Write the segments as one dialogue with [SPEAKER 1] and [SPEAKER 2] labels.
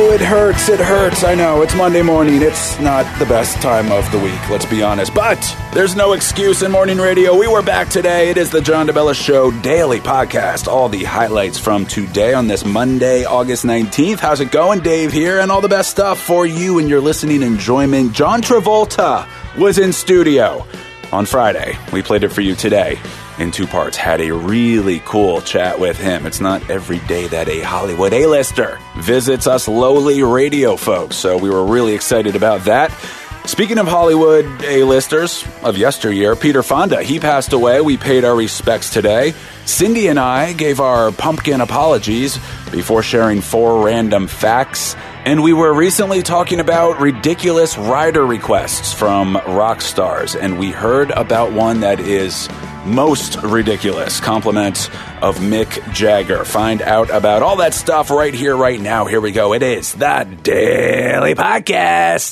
[SPEAKER 1] Oh, it hurts. It hurts. I know. It's Monday morning. It's not the best time of the week, let's be honest. But there's no excuse in morning radio. We were back today. It is the John DeBella Show daily podcast. All the highlights from today on this Monday, August 19th. How's it going? Dave here, and all the best stuff for you and your listening enjoyment. John Travolta was in studio on Friday. We played it for you today in two parts. Had a really cool chat with him. It's not every day that a Hollywood A-lister visits us lowly radio folks, so we were really excited about that. Speaking of Hollywood A-listers of yesteryear, Peter Fonda, he passed away. We paid our respects today. Cindy and I gave our pumpkin apologies before sharing 4 random facts. And we were recently talking about ridiculous rider requests from rock stars. And we heard about one that is most ridiculous. Compliment of Mick Jagger. Find out about all that stuff right here, right now. Here we go. It is the Daily Podcast.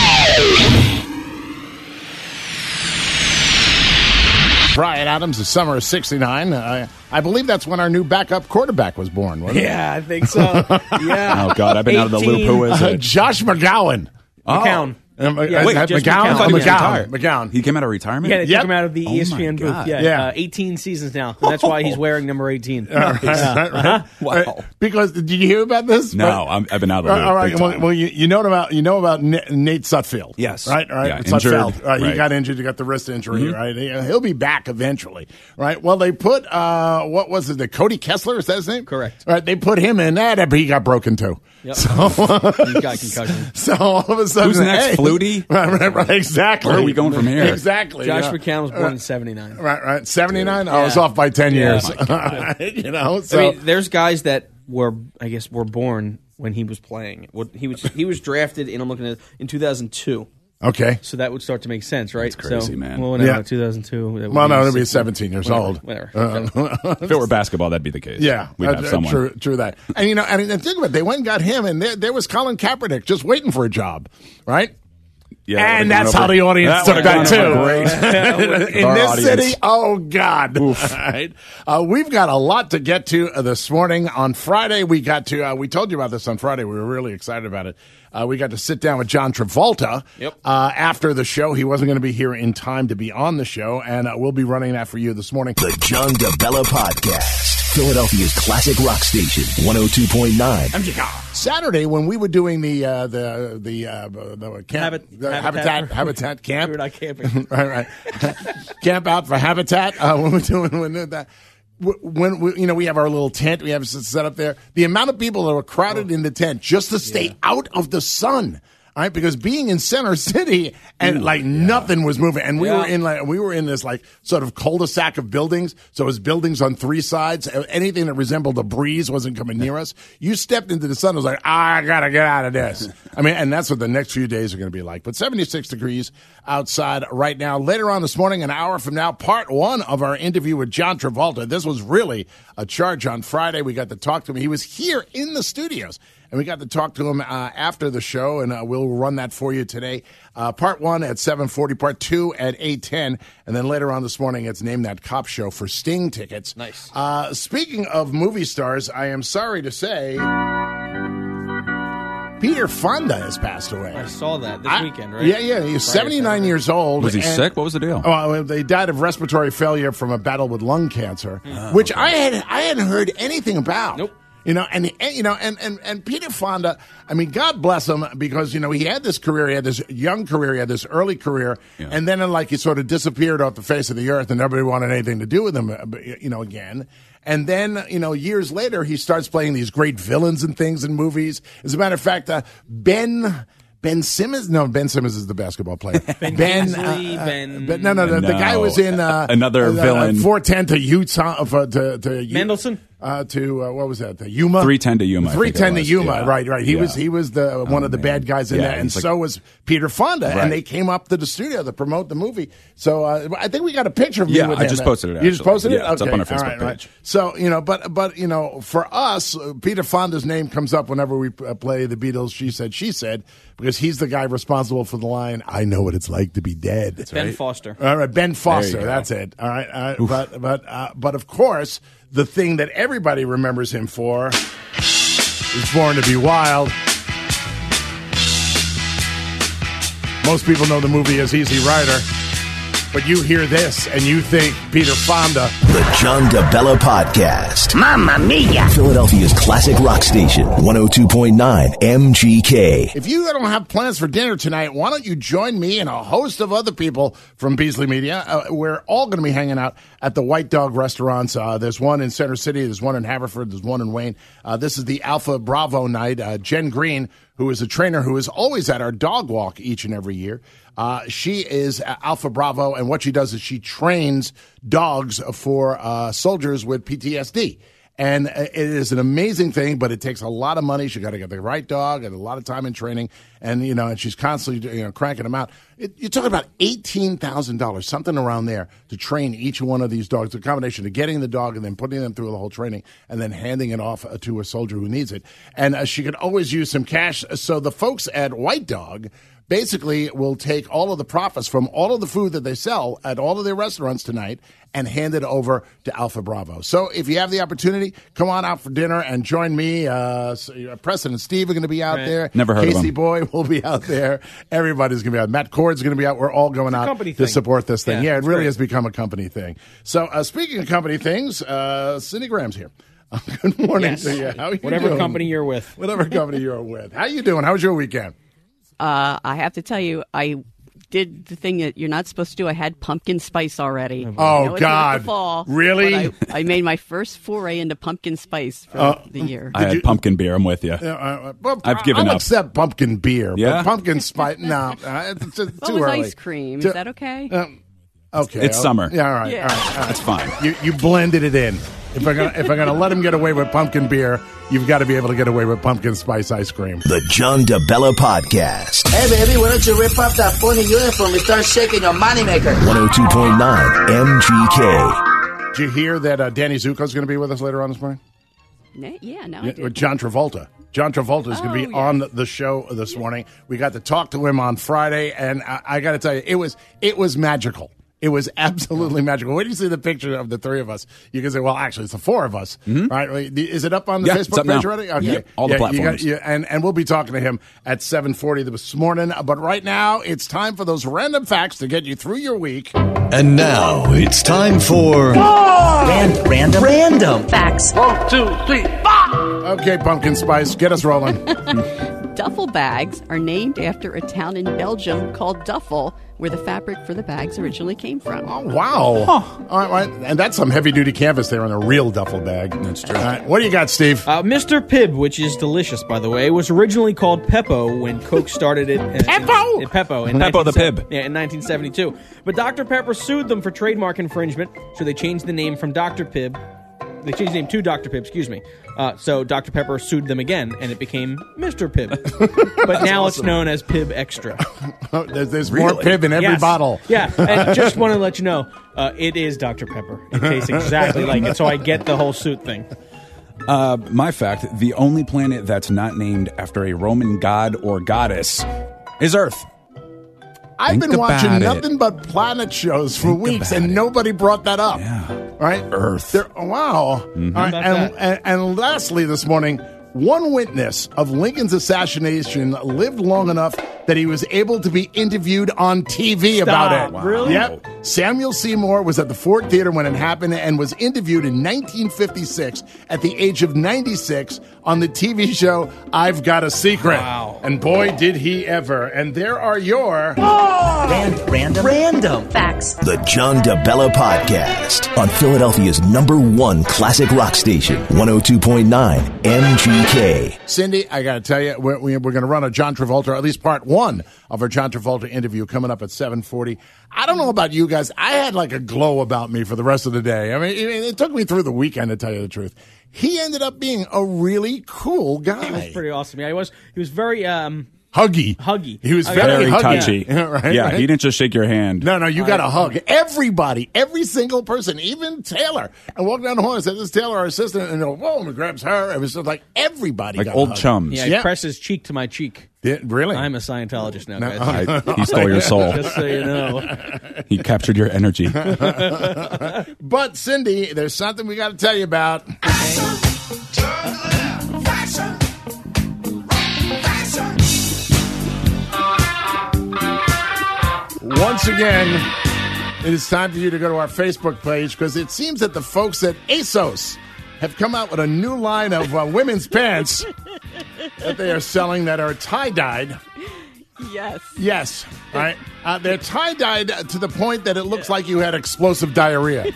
[SPEAKER 2] Bryan Adams, the summer of '69. I believe that's when our new backup quarterback was born, wasn't it?
[SPEAKER 3] Yeah, I think so. Yeah.
[SPEAKER 1] Oh, God, I've been out of the loop. Who is it?
[SPEAKER 2] Josh McGowan.
[SPEAKER 3] McCown.
[SPEAKER 2] Yeah,
[SPEAKER 1] Wait,
[SPEAKER 2] McGowan.
[SPEAKER 1] He came out of retirement?
[SPEAKER 3] Yeah, they took him out of the ESPN booth.
[SPEAKER 1] God.
[SPEAKER 3] Yeah. 18 seasons now. And that's why he's wearing number 18.
[SPEAKER 2] Right.
[SPEAKER 1] Wow.
[SPEAKER 2] Because did you hear about this?
[SPEAKER 1] No, I've been out of the loop.
[SPEAKER 2] All right.
[SPEAKER 1] big time.
[SPEAKER 2] Well, you know about Nate Sudfeld.
[SPEAKER 1] Yes.
[SPEAKER 2] Right.
[SPEAKER 1] Yeah,
[SPEAKER 2] Sudfeld.
[SPEAKER 1] injured.
[SPEAKER 2] Right. He
[SPEAKER 1] Right.
[SPEAKER 2] got injured. He got the wrist injury. Mm-hmm. Right. He'll be back eventually. Right. Well, they put what was it? The Cody Kessler, is that his name?
[SPEAKER 3] Correct.
[SPEAKER 2] Right. They put him in that, but he got broken too.
[SPEAKER 3] Yep.
[SPEAKER 2] So
[SPEAKER 3] He got concussion.
[SPEAKER 2] So all of a sudden,
[SPEAKER 1] Who's next?
[SPEAKER 2] hey,
[SPEAKER 1] Flutie?
[SPEAKER 2] Right, exactly.
[SPEAKER 1] Where are we going from here?
[SPEAKER 2] Exactly.
[SPEAKER 3] Josh
[SPEAKER 2] yeah.
[SPEAKER 3] McCown was born in 79.
[SPEAKER 2] Right. 79?
[SPEAKER 3] Dude.
[SPEAKER 2] I was
[SPEAKER 3] Yeah.
[SPEAKER 2] off by 10 years.
[SPEAKER 1] my
[SPEAKER 2] You know, so.
[SPEAKER 3] I mean, there's guys that were born when he was playing. He was drafted in, I'm looking at, in 2002.
[SPEAKER 2] Okay.
[SPEAKER 3] So that would start to make sense, right?
[SPEAKER 1] That's crazy,
[SPEAKER 3] so,
[SPEAKER 1] man.
[SPEAKER 3] Well, no,
[SPEAKER 2] Yeah.
[SPEAKER 3] 2002.
[SPEAKER 2] Well, no, it'll be 17 years old.
[SPEAKER 3] Whatever.
[SPEAKER 1] If it were basketball, that'd be the case.
[SPEAKER 2] Yeah,
[SPEAKER 1] We'd have someone.
[SPEAKER 2] True that. And and think about it, they went and got him, and there was Colin Kaepernick just waiting for a job, right?
[SPEAKER 1] Yeah,
[SPEAKER 2] And that's how the audience took that too. In
[SPEAKER 1] Our
[SPEAKER 2] this
[SPEAKER 1] audience.
[SPEAKER 2] city, oh God! All right. We've got a lot to get to this morning. On Friday, we got to. We told you about this on Friday. We were really excited about it. We got to sit down with John Travolta.
[SPEAKER 3] Yep.
[SPEAKER 2] After the show, he wasn't going to be here in time to be on the show, and we'll be running that for you this morning.
[SPEAKER 4] The John DeBella Podcast, Philadelphia's classic rock station, 102.9.
[SPEAKER 2] Saturday, when we were doing the camp, Habitat camp,
[SPEAKER 3] We were not camping.
[SPEAKER 2] right, camp out for Habitat. When we're doing that, when we have our little tent, we have it set up there. The amount of people that were crowded in the tent just to stay out of the sun. All right, because being in Center City and nothing was moving, and we were in this like sort of cul-de-sac of buildings. So it was buildings on 3 sides. Anything that resembled a breeze wasn't coming near us. You stepped into the sun, it was like, I gotta get out of this. I mean, and that's what the next few days are going to be like. But 76 degrees outside right now. Later on this morning, an hour from now, part 1 of our interview with John Travolta. This was really a charge on Friday. We got to talk to him. He was here in the studios. And we got to talk to him after the show, and we'll run that for you today. Part 1 at 7:40, part 2 at 8:10, and then later on this morning, it's Name That Cop Show for Sting tickets.
[SPEAKER 3] Nice.
[SPEAKER 2] Speaking of movie stars, I am sorry to say Peter Fonda has passed away.
[SPEAKER 3] I saw that this weekend, right?
[SPEAKER 2] Yeah. He's 79 years old.
[SPEAKER 1] Was he
[SPEAKER 2] and-
[SPEAKER 1] sick? What was the deal?
[SPEAKER 2] Oh, they died of respiratory failure from a battle with lung cancer, which I hadn't heard anything about.
[SPEAKER 3] Nope.
[SPEAKER 2] And Peter Fonda, I mean, God bless him, because, he had this career, he had this young career, he had this early career, and then he sort of disappeared off the face of the earth and nobody wanted anything to do with him, again. And then, years later, he starts playing these great villains and things in movies. As a matter of fact, Ben Simmons? No, Ben Simmons is the basketball player.
[SPEAKER 3] Ben Kingsley,
[SPEAKER 2] the guy was in
[SPEAKER 1] another villain.
[SPEAKER 2] 410 to Utah,
[SPEAKER 3] Mendelsohn?
[SPEAKER 2] What was that? The Yuma?
[SPEAKER 1] 310 to Yuma.
[SPEAKER 2] 310 to Yuma,
[SPEAKER 1] Yeah.
[SPEAKER 2] right. He was the one of the bad guys in
[SPEAKER 1] Yeah,
[SPEAKER 2] that, and
[SPEAKER 1] it's
[SPEAKER 2] so was Peter Fonda,
[SPEAKER 1] Right.
[SPEAKER 2] and they came up to the studio to promote the movie. So I think we got a picture of you with
[SPEAKER 1] I
[SPEAKER 2] him.
[SPEAKER 1] just posted it,
[SPEAKER 2] You just
[SPEAKER 1] actually.
[SPEAKER 2] posted it?
[SPEAKER 1] Yeah, it's up
[SPEAKER 2] Okay,
[SPEAKER 1] on our Facebook
[SPEAKER 2] all right, right.
[SPEAKER 1] page.
[SPEAKER 2] So, but for us, Peter Fonda's name comes up whenever we play the Beatles' She Said, because he's the guy responsible for the line, I know what it's like to be dead.
[SPEAKER 3] Ben Foster.
[SPEAKER 2] All right, Ben Foster,
[SPEAKER 1] There you go.
[SPEAKER 2] that's it. All right, but of course, the thing that everybody remembers him for is Born to Be Wild. Most people know the movie as Easy Rider. But you hear this and you think Peter Fonda.
[SPEAKER 4] The John DeBella Podcast.
[SPEAKER 5] Mamma mia!
[SPEAKER 4] Philadelphia's classic rock station, 102.9 MGK.
[SPEAKER 2] If you don't have plans for dinner tonight, why don't you join me and a host of other people from Beasley Media? We're all going to be hanging out at the White Dog restaurants. There's one in Center City. There's one in Haverford. There's one in Wayne. This is the Alpha Bravo night. Jen Green, who is a trainer who is always at our dog walk each and every year. She is Alpha Bravo, and what she does is she trains dogs for soldiers with PTSD. And it is an amazing thing, but it takes a lot of money. She got to get the right dog and a lot of time in training. And, and she's constantly, cranking them out. You're talking about $18,000, something around there, to train each one of these dogs. A combination of getting the dog and then putting them through the whole training and then handing it off to a soldier who needs it. And she could always use some cash. So the folks at White Dog basically will take all of the profits from all of the food that they sell at all of their restaurants tonight and hand it over to Alpha Bravo. So if you have the opportunity, come on out for dinner and join me. Preston and Steve are going to be out there.
[SPEAKER 1] Never heard of
[SPEAKER 2] Casey
[SPEAKER 1] them.
[SPEAKER 2] Boy will be out there. Everybody's going to be out. Matt Cord's going to be out. We're all going out to support this thing. Yeah, it really has become a company thing. So speaking of company things, Cindy Graham's here. Good morning to you. How are you
[SPEAKER 3] Whatever
[SPEAKER 2] doing?
[SPEAKER 3] company you're with.
[SPEAKER 2] Whatever company you're with. How you doing? How was your weekend?
[SPEAKER 5] I have to tell you, I did the thing that you're not supposed to do. I had pumpkin spice already.
[SPEAKER 2] Oh,
[SPEAKER 5] I know it's not
[SPEAKER 2] God.
[SPEAKER 5] the fall,
[SPEAKER 2] Really?
[SPEAKER 5] but I made my first foray into pumpkin spice for the year.
[SPEAKER 1] I had pumpkin beer. I'm with you.
[SPEAKER 2] Well,
[SPEAKER 1] I've given
[SPEAKER 2] I'll
[SPEAKER 1] up.
[SPEAKER 2] accept pumpkin beer,
[SPEAKER 1] Yeah?
[SPEAKER 2] but pumpkin spice, no. It's too
[SPEAKER 5] What was
[SPEAKER 2] early.
[SPEAKER 5] ice cream? Is that okay?
[SPEAKER 2] Okay.
[SPEAKER 1] It's summer.
[SPEAKER 2] Yeah, all right.
[SPEAKER 5] Yeah.
[SPEAKER 2] All right.
[SPEAKER 1] That's fine.
[SPEAKER 2] You blended it in. If I'm gonna let him get away with pumpkin beer, you've got to be able to get away with pumpkin spice ice cream.
[SPEAKER 4] The John DeBella Podcast.
[SPEAKER 6] Hey, baby, why don't you rip up that funny uniform and start shaking your moneymaker?
[SPEAKER 4] 102.9 MGK.
[SPEAKER 2] Did you hear that Danny Zuko's going to be with us later on this morning?
[SPEAKER 5] Yeah, no, I did.
[SPEAKER 2] With John Travolta. John Travolta is going to be on the show this morning. We got to talk to him on Friday, and I got to tell you, it was magical. It was absolutely magical. When you see the picture of the three of us, you can say, well, actually, it's the four of us, right? Is it up on the
[SPEAKER 1] Yeah, it's
[SPEAKER 2] Facebook
[SPEAKER 1] up
[SPEAKER 2] page
[SPEAKER 1] now.
[SPEAKER 2] already? Okay.
[SPEAKER 1] Yep, all the platforms.
[SPEAKER 2] And we'll be talking to him at 7:40 this morning. But right now, it's time for those random facts to get you through your week.
[SPEAKER 4] And now it's time for
[SPEAKER 6] Random.
[SPEAKER 5] Facts.
[SPEAKER 2] Okay, Pumpkin Spice, get us rolling.
[SPEAKER 5] Duffel bags are named after a town in Belgium called Duffel, where the fabric for the bags originally came from.
[SPEAKER 2] Oh, wow. All right. And that's some heavy-duty canvas there on a real duffel bag. That's true. All right, what do you got, Steve?
[SPEAKER 3] Mr. Pibb, which is delicious, by the way, was originally called Peppo when Coke started it.
[SPEAKER 2] Peppo?
[SPEAKER 3] Peppo.
[SPEAKER 1] Peppo the Pibb.
[SPEAKER 3] Yeah, in 1972. But Dr. Pepper sued them for trademark infringement, so they changed the name from Dr. Pibb. They changed the name to Dr. Pibb, excuse me. So Dr. Pepper sued them again, and it became Mr. Pibb. But now it's known as Pibb Extra.
[SPEAKER 2] There's more Pibb in every
[SPEAKER 3] Yes.
[SPEAKER 2] bottle.
[SPEAKER 3] Yeah, and just want to let you know, it is Dr. Pepper. It tastes exactly like it, so I get the whole suit thing.
[SPEAKER 1] My fact, the only planet that's not named after a Roman god or goddess is Earth.
[SPEAKER 2] I've
[SPEAKER 1] Think
[SPEAKER 2] been watching
[SPEAKER 1] about it.
[SPEAKER 2] nothing but planet shows for weeks, and nobody brought that up.
[SPEAKER 1] Yeah.
[SPEAKER 2] Right?
[SPEAKER 1] Earth.
[SPEAKER 2] Wow. All right,
[SPEAKER 3] about
[SPEAKER 2] and lastly this morning, one witness of Lincoln's assassination lived long enough that he was able to be interviewed on TV about it.
[SPEAKER 3] Stop. Really?
[SPEAKER 2] Yep. Samuel Seymour was at the Ford Theater when it happened and was interviewed in 1956 at the age of 96 on the TV show I've Got a Secret.
[SPEAKER 3] Wow.
[SPEAKER 2] And boy, did he ever. And there are your...
[SPEAKER 6] Random.
[SPEAKER 5] Facts.
[SPEAKER 4] the John DeBella Podcast on Philadelphia's #1 classic rock station, 102.9 MGK.
[SPEAKER 2] Cindy, I got to tell you, we're going to run a John Travolta, or at least part one of our John Travolta interview coming up at 7:40. I don't know about you guys. I had like a glow about me for the rest of the day. I mean, it took me through the weekend, to tell you the truth. He ended up being a really cool guy.
[SPEAKER 3] He was pretty awesome. Yeah, he was very
[SPEAKER 2] Huggy. He was
[SPEAKER 1] Very
[SPEAKER 2] very huggy.
[SPEAKER 1] touchy.
[SPEAKER 2] Yeah, right,
[SPEAKER 1] yeah,
[SPEAKER 2] right.
[SPEAKER 1] he didn't just shake your hand.
[SPEAKER 2] No, you got to hug everybody, every single person, even Taylor. And walked down the hall and said, "This is Taylor, our assistant," and whoa, and grabs her. It was just like everybody,
[SPEAKER 1] Like
[SPEAKER 2] got
[SPEAKER 1] old
[SPEAKER 2] hugged.
[SPEAKER 1] chums.
[SPEAKER 3] Yeah,
[SPEAKER 2] Yeah.
[SPEAKER 3] he presses cheek to my cheek.
[SPEAKER 2] Really?
[SPEAKER 3] I'm a Scientologist now, guys.
[SPEAKER 1] He stole your soul.
[SPEAKER 3] Just so you know.
[SPEAKER 1] He captured your energy.
[SPEAKER 2] But Cindy, there's something we got to tell you about. Once again, it is time for you to go to our Facebook page because it seems that the folks at ASOS have come out with a new line of women's pants that they are selling that are tie-dyed.
[SPEAKER 5] Yes.
[SPEAKER 2] Yes. All right. They're tie-dyed to the point that it looks like you had explosive diarrhea.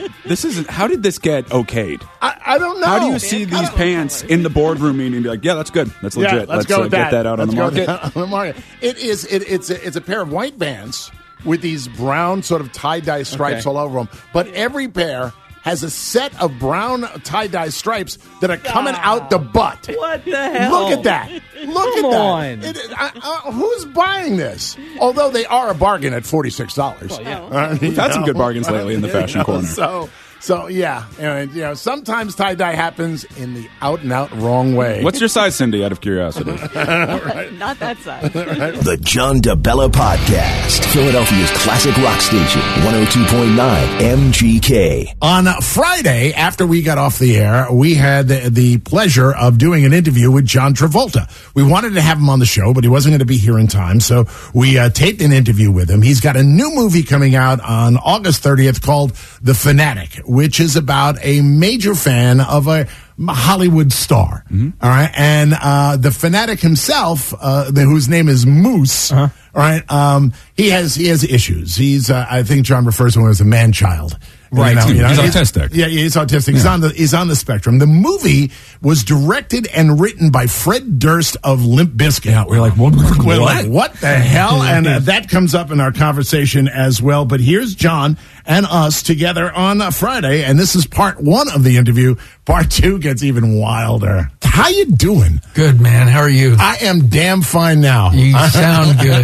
[SPEAKER 1] How did this get okayed?
[SPEAKER 2] I don't know.
[SPEAKER 1] How do you see these pants in the boardroom meeting and be like, yeah, that's good. That's legit.
[SPEAKER 2] Yeah, let's go with that.
[SPEAKER 1] Get that out on the market.
[SPEAKER 2] On the market. It's a pair of white Vans with these brown sort of tie-dye stripes all over them. But every pair has a set of brown tie-dye stripes that are coming out the butt.
[SPEAKER 3] What the hell?
[SPEAKER 2] Look at that. Look
[SPEAKER 3] Come
[SPEAKER 2] at that.
[SPEAKER 3] on.
[SPEAKER 2] Who's buying this? Although they are a bargain at $46.
[SPEAKER 3] Well, yeah.
[SPEAKER 1] We've had some good bargains lately in the fashion corner.
[SPEAKER 2] So yeah, and, sometimes tie-dye happens in the out-and-out wrong way.
[SPEAKER 1] What's your size, Cindy, out of curiosity?
[SPEAKER 5] Not that size.
[SPEAKER 4] The John DeBella Podcast. Philadelphia's classic rock station, 102.9 MGK.
[SPEAKER 2] On Friday, after we got off the air, we had the pleasure of doing an interview with John Travolta. We wanted to have him on the show, but he wasn't going to be here in time, so we taped an interview with him. He's got a new movie coming out on August 30th called The Fanatic, which is about a major fan of a Hollywood star. All right. And the Fanatic himself, whose name is Moose, all right, he has issues. He's I think John refers to him as a man-child.
[SPEAKER 1] Right, he's autistic.
[SPEAKER 2] Yeah, he's autistic.
[SPEAKER 1] Yeah.
[SPEAKER 2] He's on the spectrum. The movie was directed and written by Fred Durst of Limp Bizkit.
[SPEAKER 1] Yeah, we're like, what
[SPEAKER 2] the hell? And that comes up in our conversation as well. But here's John and us together on Friday, and this is part one of the interview. Part two gets even wilder. How you doing?
[SPEAKER 7] Good, man. How are you?
[SPEAKER 2] I am damn fine now.
[SPEAKER 7] You sound good.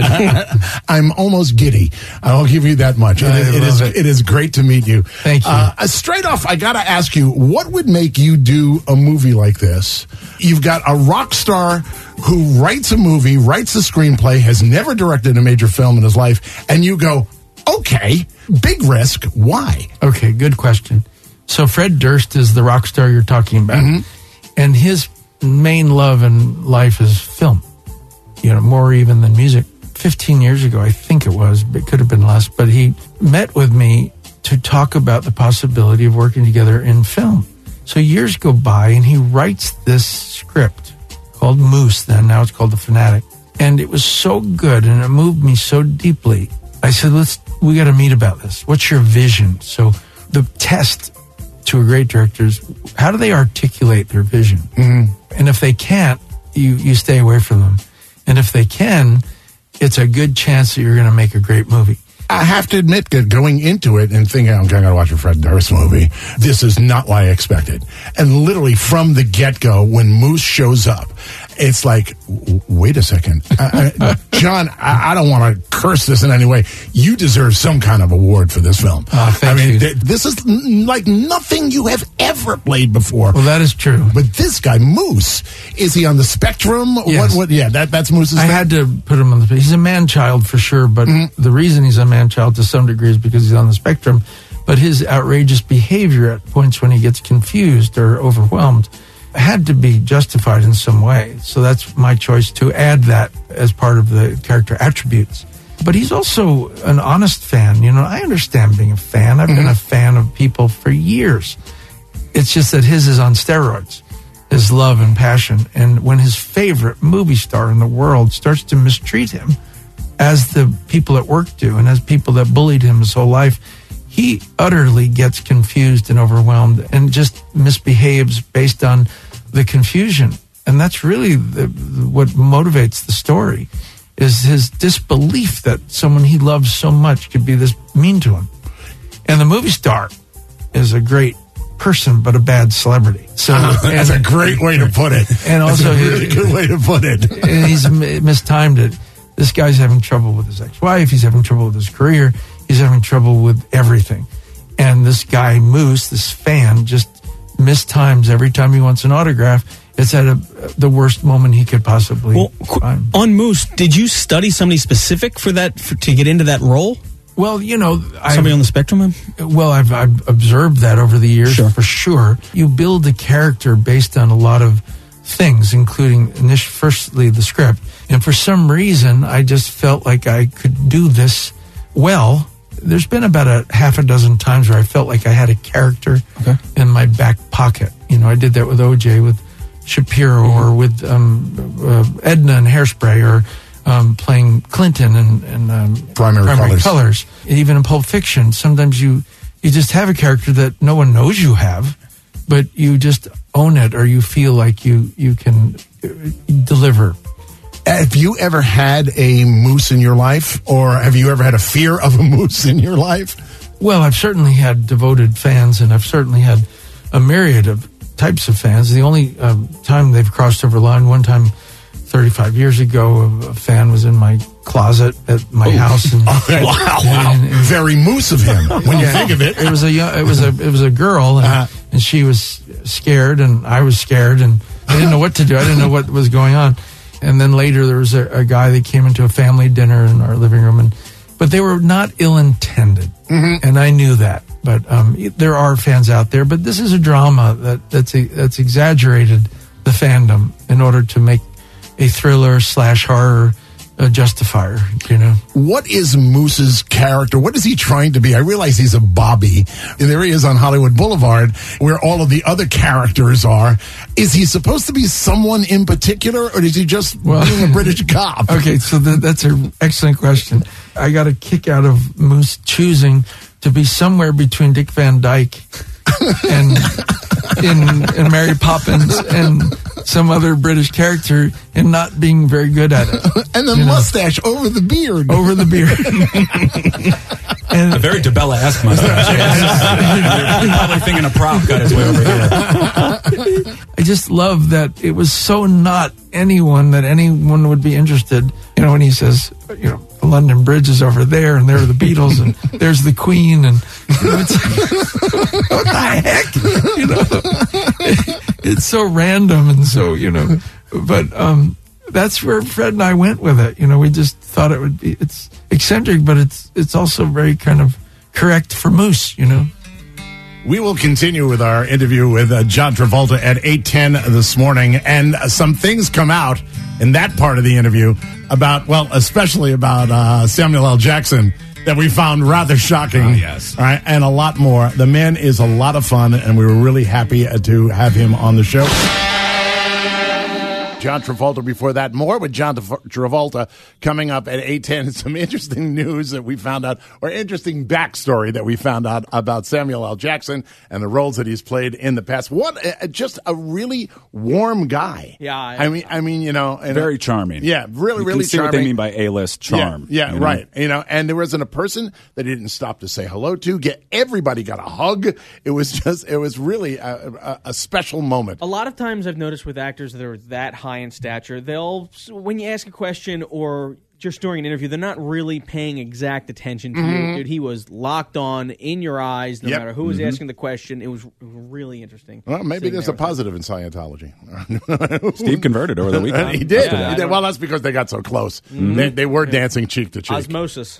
[SPEAKER 2] I'm almost giddy. I'll give you that much. It is great to meet you.
[SPEAKER 7] Thank you.
[SPEAKER 2] Straight off, I got to ask you, what would make you do a movie like this? You've got a rock star who writes a movie, writes a screenplay, has never directed a major film in his life, and you go, okay, big risk. Why?
[SPEAKER 7] Okay, good question. So Fred Durst is the rock star you're talking about, and his main love in life is film, more even than music. 15 years ago, I think it was, but it could have been less, but he met with me to talk about the possibility of working together in film. So years go by, and he writes this script called Moose then, now it's called The Fanatic. And it was so good, and it moved me so deeply. I said, we got to meet about this. What's your vision? So the test to a great director is, how do they articulate their vision? And if they can't, you stay away from them. And if they can, it's a good chance that you're going to make a great movie.
[SPEAKER 2] I have to admit that going into it and thinking, I'm going to watch a Fred Durst movie, this is not what I expected. And literally from the get-go, when Moose shows up, it's like, wait a second. John, I don't want to curse this in any way. You deserve some kind of award for this film.
[SPEAKER 7] Thank you.
[SPEAKER 2] This is like nothing you have ever played before.
[SPEAKER 7] Well, that is true.
[SPEAKER 2] But this guy, Moose, is he on the spectrum?
[SPEAKER 7] Yes.
[SPEAKER 2] That's Moose's
[SPEAKER 7] I had to put him on the spectrum. He's a man-child for sure, but the reason he's a man-child to some degree is because he's on the spectrum. But his outrageous behavior at points when he gets confused or overwhelmed had to be justified in some way. So that's my choice to add that as part of the character attributes. But he's also an honest fan. I understand being a fan. I've been a fan of people for years. It's just that his is on steroids, his love and passion. And when his favorite movie star in the world starts to mistreat him, as the people at work do, and as people that bullied him his whole life, he utterly gets confused and overwhelmed and just misbehaves based on the confusion. And that's really what motivates the story, is his disbelief that someone he loves so much could be this mean to him. And the movie star is a great person, but a bad celebrity. So
[SPEAKER 2] that's a great way to put it.
[SPEAKER 7] And also,
[SPEAKER 2] that's a really good way to put it.
[SPEAKER 7] And he's mistimed it. This guy's having trouble with his ex-wife. He's having trouble with his career. He's having trouble with everything. And this guy, Moose, this fan, just mistimes every time he wants an autograph. It's at the worst moment he could possibly find.
[SPEAKER 8] On Moose, did you study somebody specific for that, to get into that role?
[SPEAKER 7] Well,
[SPEAKER 8] somebody on the spectrum?
[SPEAKER 7] Well, I've observed that over the years, for sure. You build a character based on a lot of things, including firstly the script. And for some reason, I just felt like I could do this well. There's been about a half a dozen times where I felt like I had a character in my back pocket. You know, I did that with OJ, with Shapiro, or with Edna in Hairspray, or playing Clinton in Primary Colors. Even in Pulp Fiction, sometimes you just have a character that no one knows you have, but you just own it, or you feel like you can deliver.
[SPEAKER 2] Have you ever had a moose in your life, or have you ever had a fear of a moose in your life?
[SPEAKER 7] Well, I've certainly had devoted fans, and I've certainly had a myriad of types of fans. The only time they've crossed over line, one time 35 years ago, a fan was in my closet at my house. And,
[SPEAKER 2] wow. Very moose of him when you think of it.
[SPEAKER 7] It was a girl, and she was scared, and I was scared, and I didn't know what to do. I didn't know what was going on. And then later there was a guy that came into a family dinner in our living room, but they were not ill-intended, and I knew that. But there are fans out there, but this is a drama that's exaggerated the fandom in order to make a thriller / horror justifier, you know.
[SPEAKER 2] What is Moose's character? What is he trying to be? I realize he's a Bobby. And there he is on Hollywood Boulevard, where all of the other characters are. Is he supposed to be someone in particular, or is he just being a British cop?
[SPEAKER 7] Okay, so that's an excellent question. I got a kick out of Moose choosing to be somewhere between Dick Van Dyke and in Mary Poppins and some other British character, and not being very good at it.
[SPEAKER 2] And the mustache over the beard.
[SPEAKER 7] Over the beard.
[SPEAKER 8] And a very DeBella-esque mustache. You're probably thinking a prop got his way over here.
[SPEAKER 7] I just love that it was so not anyone would be interested. You know, when he says, you know, the London Bridge is over there, and there are the Beatles, and there's the Queen, and you know, it's like, what the heck? You know, it's so random, and so, you know, but that's where Fred and I went with it. You know, we just thought it would be, it's eccentric, but it's also very kind of correct for Moose, you know.
[SPEAKER 2] We will continue with our interview with John Travolta at 8:10 this morning, and some things come out in that part of the interview about, well, especially about Samuel L. Jackson, that we found rather shocking.
[SPEAKER 1] Oh, yes.
[SPEAKER 2] All right, and a lot more. The man is a lot of fun, and we were really happy to have him on the show. John Travolta before that. More with John Travolta coming up at 8:10. Some interesting news that we found out, or interesting backstory that we found out about Samuel L. Jackson and the roles that he's played in the past. What, just a really warm guy.
[SPEAKER 3] Yeah.
[SPEAKER 2] I mean, you know.
[SPEAKER 1] Very charming.
[SPEAKER 2] Yeah, really,
[SPEAKER 1] you
[SPEAKER 2] really
[SPEAKER 1] can see
[SPEAKER 2] charming.
[SPEAKER 1] what they mean by A-list charm.
[SPEAKER 2] Yeah,
[SPEAKER 1] you know?
[SPEAKER 2] right. You know, and there wasn't a person that he didn't stop to say hello to. Everybody got a hug. It was really a special moment.
[SPEAKER 3] A lot of times I've noticed with actors that are that high in stature, when you ask a question or just during an interview, they're not really paying exact attention to you. Dude, he was locked on in your eyes, no matter who was asking the question. It was really interesting.
[SPEAKER 2] Well, maybe there's a positive in Scientology.
[SPEAKER 1] Steve converted over the weekend.
[SPEAKER 2] He did. He did. Well, that's because they got so close. They were dancing cheek to cheek.
[SPEAKER 3] Osmosis.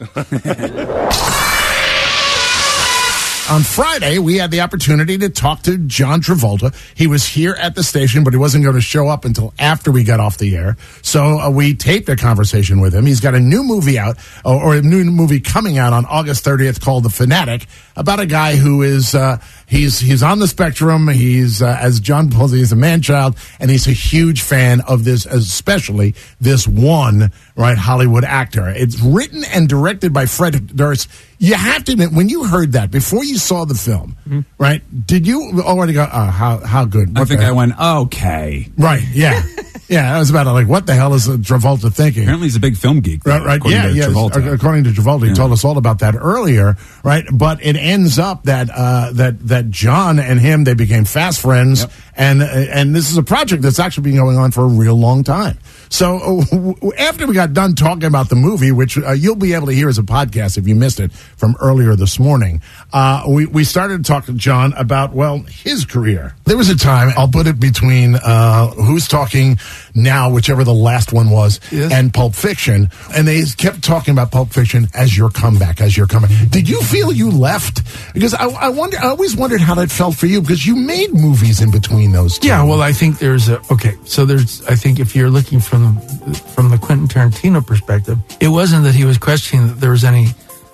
[SPEAKER 2] On Friday, we had the opportunity to talk to John Travolta. He was here at the station, but he wasn't going to show up until after we got off the air. So we taped a conversation with him. He's got a new movie out, or a new movie coming out on August 30th called The Fanatic, about a guy who is he's on the spectrum. He's as John Travolta, he's a man-child, and he's a huge fan of this, especially this one Hollywood actor. It's written and directed by Fred Durst. You have to admit, when you heard that before you saw the film, right? Did you already go, "Oh, how good"?
[SPEAKER 1] I think I went, "Okay."
[SPEAKER 2] Right? Yeah, yeah. I was about to what the hell is Travolta thinking?
[SPEAKER 1] Apparently, he's a big film geek. Though,
[SPEAKER 2] right?
[SPEAKER 1] According to Travolta.
[SPEAKER 2] According to Travolta, he told us all about that earlier, right? But it ends up that that John and him, they became fast friends, and this is a project that's actually been going on for a real long time. So after we got done talking about the movie, which you'll be able to hear as a podcast if you missed it from earlier this morning, we started to talk to John about, his career. There was a time, I'll put it between Who's Talking Now, whichever the last one was, and Pulp Fiction, and they kept talking about Pulp Fiction as your comeback. Did you feel you left? Because I always wondered how that felt for you, because you made movies in between those two.
[SPEAKER 7] Yeah, well, I think I think if you're looking from the Quentin Tarantino perspective, it wasn't that he was questioning that there was any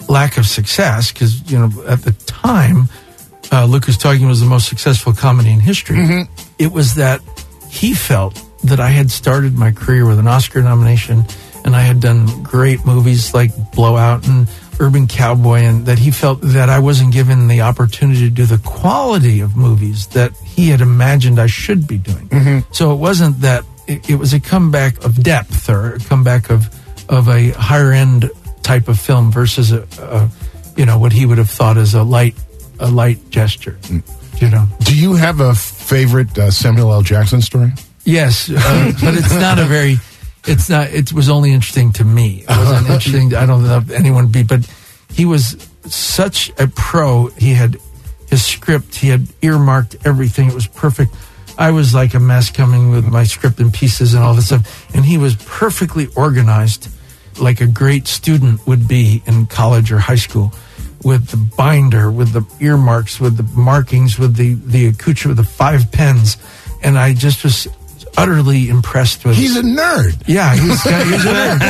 [SPEAKER 7] lack of success, because, at the time, Lucas Talking was the most successful comedy in history. It was that he felt that I had started my career with an Oscar nomination, and I had done great movies like Blowout and Urban Cowboy, and that he felt that I wasn't given the opportunity to do the quality of movies that he had imagined I should be doing. So it wasn't that, it was a comeback of depth, or a comeback of a higher end type of film versus what he would have thought as a light gesture.
[SPEAKER 2] Do you have a favorite Samuel L. Jackson story?
[SPEAKER 7] Yes, but it's not a very. It's not. It was only interesting to me. It wasn't interesting. I don't know if anyone would be, but he was such a pro. He had his script. He had earmarked everything. It was perfect. I was like a mess coming with my script in pieces and all this stuff, and he was perfectly organized, like a great student would be in college or high school, with the binder, with the earmarks, with the markings, with the accoutrement, with the 5 pens, and I just was utterly impressed with.
[SPEAKER 2] He's a nerd.
[SPEAKER 7] Yeah, he's a nerd.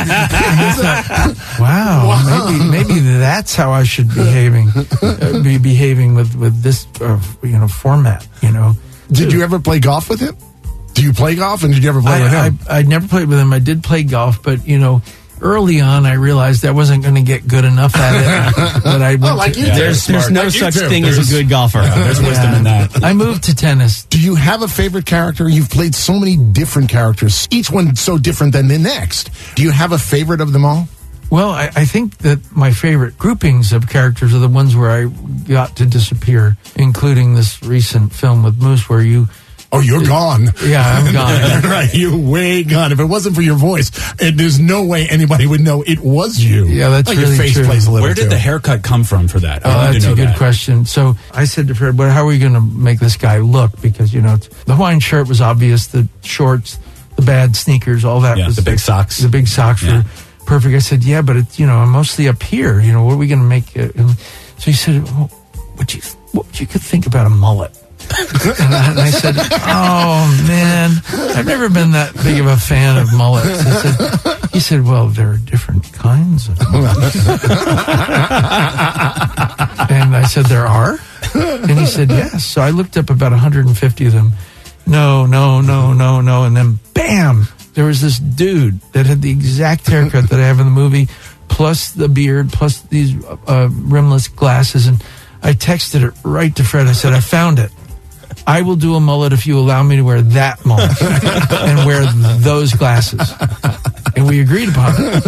[SPEAKER 7] Wow, maybe that's how I should be behaving with this format.
[SPEAKER 2] Did you ever play golf with him? Do you play golf, and did you ever play with him?
[SPEAKER 7] I never played with him. I did play golf, but early on, I realized I wasn't going to get good enough at it. But I went
[SPEAKER 3] there's no such thing as a good golfer.
[SPEAKER 8] There's wisdom in that.
[SPEAKER 7] I moved to tennis.
[SPEAKER 2] Do you have a favorite character? You've played so many different characters, each one so different than the next. Do you have a favorite of them all?
[SPEAKER 7] Well, I think that my favorite groupings of characters are the ones where I got to disappear, including this recent film with Moose where you...
[SPEAKER 2] Oh, you're gone.
[SPEAKER 7] Yeah, I'm gone.
[SPEAKER 2] Right, you're way gone. If it wasn't for your voice, there's no way anybody would know it was you.
[SPEAKER 7] Yeah, that's really
[SPEAKER 2] your face
[SPEAKER 7] true.
[SPEAKER 2] plays a little
[SPEAKER 8] Where did
[SPEAKER 2] too.
[SPEAKER 8] the haircut come from for that?
[SPEAKER 7] That's a good question. So I said to Fred, "But how are we going to make this guy look?" Because the Hawaiian shirt was obvious, the shorts, the bad sneakers, all that was
[SPEAKER 8] the big socks.
[SPEAKER 7] The big socks were perfect. I said, "Yeah, but it's I'm mostly up here. What are we going to make?" So he said, "Well, what you could think about a mullet?" And I said, "Oh man, I've never been that big of a fan of mullets." He said, "Well, there are different kinds of mullets." And I said, "There are?" And he said, "Yes." So I looked up about 150 of them. No. And then bam, there was this dude that had the exact haircut that I have in the movie, plus the beard, plus these rimless glasses. And I texted it right to Fred. I said, "I found it. I will do a mullet if you allow me to wear that mullet and wear those glasses." And we agreed upon it.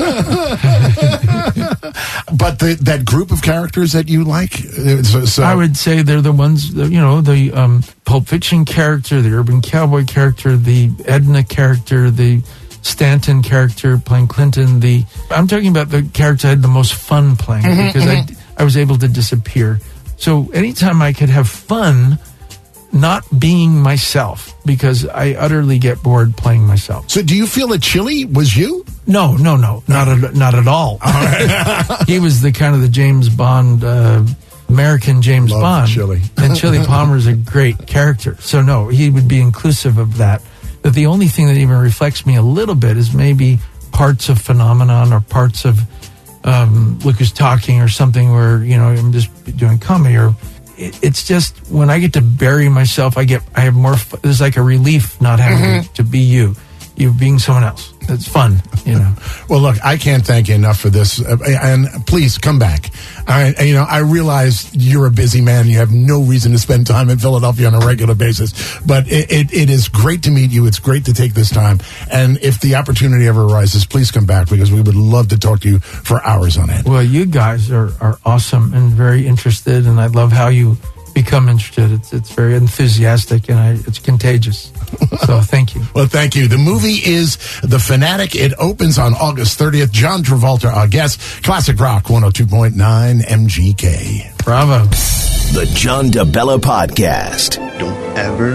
[SPEAKER 2] But that group of characters that you like? So
[SPEAKER 7] I would say they're the ones, the Pulp Fiction character, the Urban Cowboy character, the Edna character, the Stanton character playing Clinton. I'm talking about the character I had the most fun playing because I was able to disappear. So anytime I could have fun not being myself, because I utterly get bored playing myself.
[SPEAKER 2] So do you feel that Chili was you?
[SPEAKER 7] No, not at all. He was the kind of the James Bond, American James Bond.
[SPEAKER 2] Chili.
[SPEAKER 7] And Chili Palmer is a great character. So no, he would be inclusive of that. But the only thing that even reflects me a little bit is maybe parts of Phenomenon or parts of Lucas Talking or something where, I'm just doing comedy or... It's just when I get to bury myself, I have more. There's like a relief not having to be you being someone else. It's fun,
[SPEAKER 2] Well, look, I can't thank you enough for this, and please come back. I realize you're a busy man. You have no reason to spend time in Philadelphia on a regular basis, but it is great to meet you. It's great to take this time, and if the opportunity ever arises, please come back because we would love to talk to you for hours on end.
[SPEAKER 7] Well, you guys are awesome and very interested, and I love how you become interested. It's very enthusiastic and it's contagious. So thank you.
[SPEAKER 2] Well, thank you. The movie is The Fanatic. It opens on August 30th. John Travolta, our guest. Classic Rock 102.9 MGK.
[SPEAKER 7] Bravo.
[SPEAKER 4] The John DeBella Podcast.
[SPEAKER 9] Don't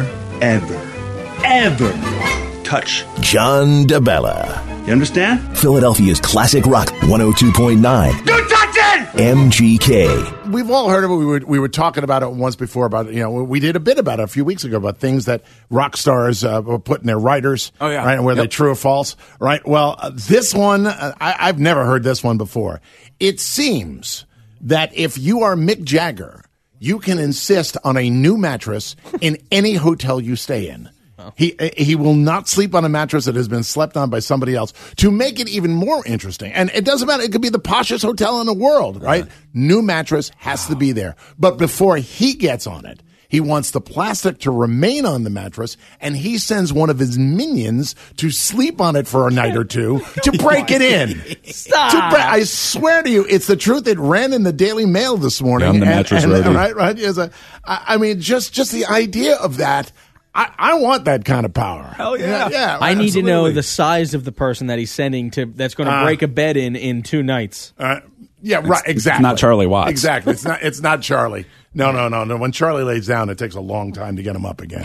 [SPEAKER 9] ever touch
[SPEAKER 4] John DeBella.
[SPEAKER 9] You understand?
[SPEAKER 4] Philadelphia's Classic Rock 102.9.
[SPEAKER 9] Don't touch it!
[SPEAKER 4] MGK.
[SPEAKER 2] We've all heard of it. We were talking about it once before about, we did a bit about it a few weeks ago about things that rock stars were putting their writers.
[SPEAKER 1] Oh, yeah.
[SPEAKER 2] Right, where they true or false. Right. Well, this one, I've never heard this one before. It seems that if you are Mick Jagger, you can insist on a new mattress in any hotel you stay in. He will not sleep on a mattress that has been slept on by somebody else. To make it even more interesting, and it doesn't matter, it could be the poshest hotel in the world, right? New mattress has to be there. But before he gets on it, he wants the plastic to remain on the mattress, and he sends one of his minions to sleep on it for a night or two to break it in.
[SPEAKER 3] Stop.
[SPEAKER 2] I swear to you, it's the truth. It ran in the Daily Mail this morning.
[SPEAKER 1] Yeah, I'm the mattress roadie.
[SPEAKER 2] Right. I mean, just the idea of that. I want that kind of power.
[SPEAKER 8] Hell yeah.
[SPEAKER 2] Yeah.
[SPEAKER 3] I need to know
[SPEAKER 2] absolutely.
[SPEAKER 3] the size of the person that he's sending that's going to break a bed in 2 nights.
[SPEAKER 2] Yeah, right. Exactly.
[SPEAKER 1] It's not Charlie Watts.
[SPEAKER 2] Exactly. It's not Charlie. No. When Charlie lays down, it takes a long time to get him up again.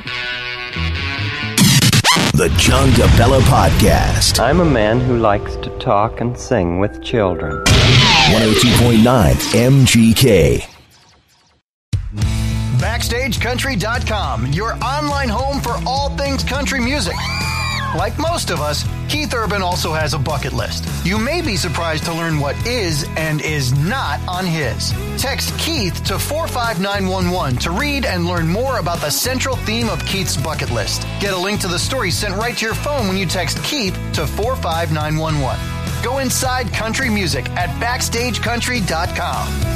[SPEAKER 4] The John DeBella Podcast.
[SPEAKER 10] I'm a man who likes to talk and sing with children.
[SPEAKER 4] 102.9 MGK.
[SPEAKER 11] BackstageCountry.com, your online home for all things country music. Like most of us, Keith Urban also has a bucket list. You may be surprised to learn what is and is not on his. Text Keith to 45911 to read and learn more about the central theme of Keith's bucket list. Get a link to the story sent right to your phone when you text Keith to 45911. Go inside country music at BackstageCountry.com.